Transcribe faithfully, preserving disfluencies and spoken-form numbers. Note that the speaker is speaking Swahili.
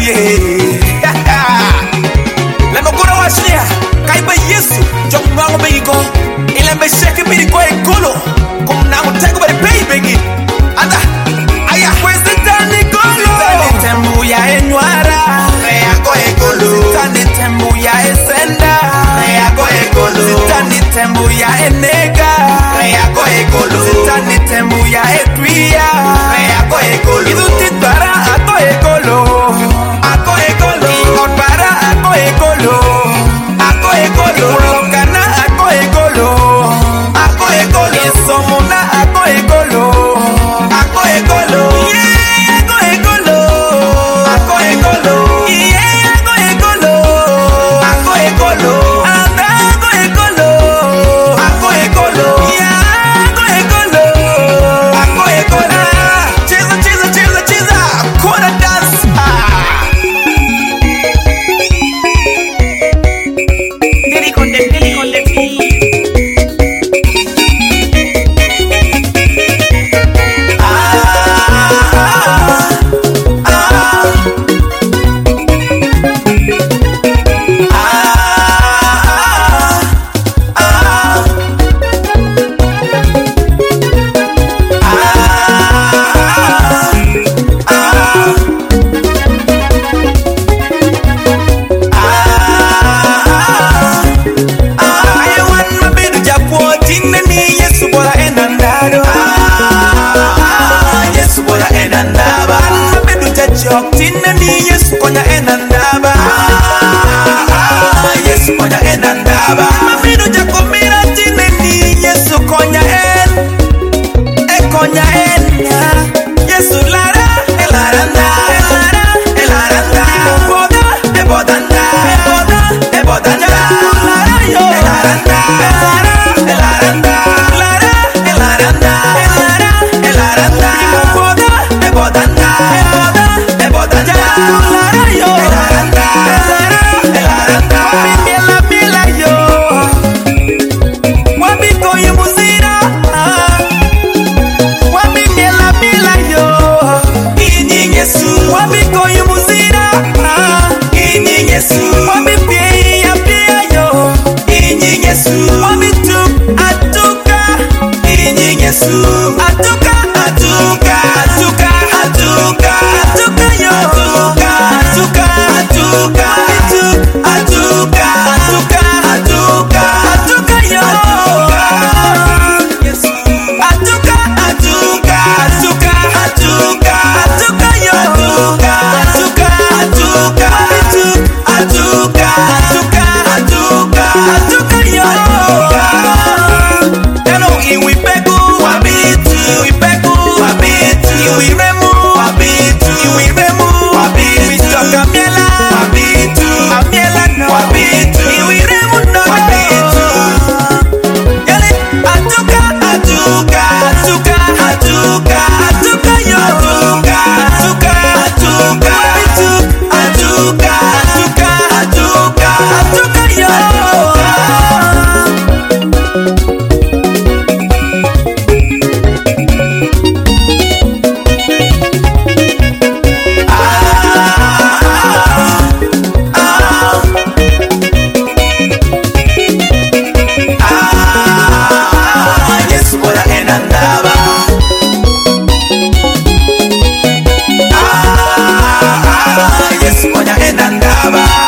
La mokura washia kaiba Yesu jok mwango bengi ila mesheke biri ko e kolo kum na mutego bari pay bengi anda aya kwese tani kolo tani tembu ya enwara ya go e kolo tani tembu ya esenda ya go e kolo tani tembu ya enega ya go e kolo tani tembu ya etwia ya go e kolo iduti para ato e kolo ako e kolo para ako e kolo ako e kolo lokana ako e kolo ako e kolo somona ako e kolo ako e kolo yeah ako e kolo ako e kolo yeah ako e kolo ako e kolo anda ako e kolo ako e kolo yeah ako e kolo ako e kolo cheza cheza cheza cheza kona dance Dili con the dili con the Tina ni Yesu konya enandaba Yesu konya enandaba Mafido jakomira tina ni Yesu konya en E konya en Yesu lara elaranda elara elaranda Eboda ebodanda eboda ebodanda Lara yo elaranda elara elaranda Lara elaranda elara elaranda Eboda ebodanda eboda ebodanda Lara yo elaranda elara elaranda Mila mila yo Wabiko yumuzira Wabi mila mila yo Inyi Yesu Wabiko yumuzira Inyi Yesu Wabi pia pia yo Inyi Yesu Wabi tu atuka Inyi Yesu Atuka atuka atuka atuka atuka yo Atuka atuka atuka Atuka atuka atuka atuka yo Yesu Atuka atuka atuka atuka atuka yo Atuka atuka atuka atuka atuka atuka atuka yo Tano iwi pegu wabitu iwi pegu wabitu iwi remu wabitu iwi remu wabitu toka miela wabitu amiela no wabitu iwi remu no wabitu Yale atuka atuka atuka atuka atuka yo atuka atuka atuka wabitu atuka atuka atuka atuka yo Yesu konya enandaba Yesu konya enandaba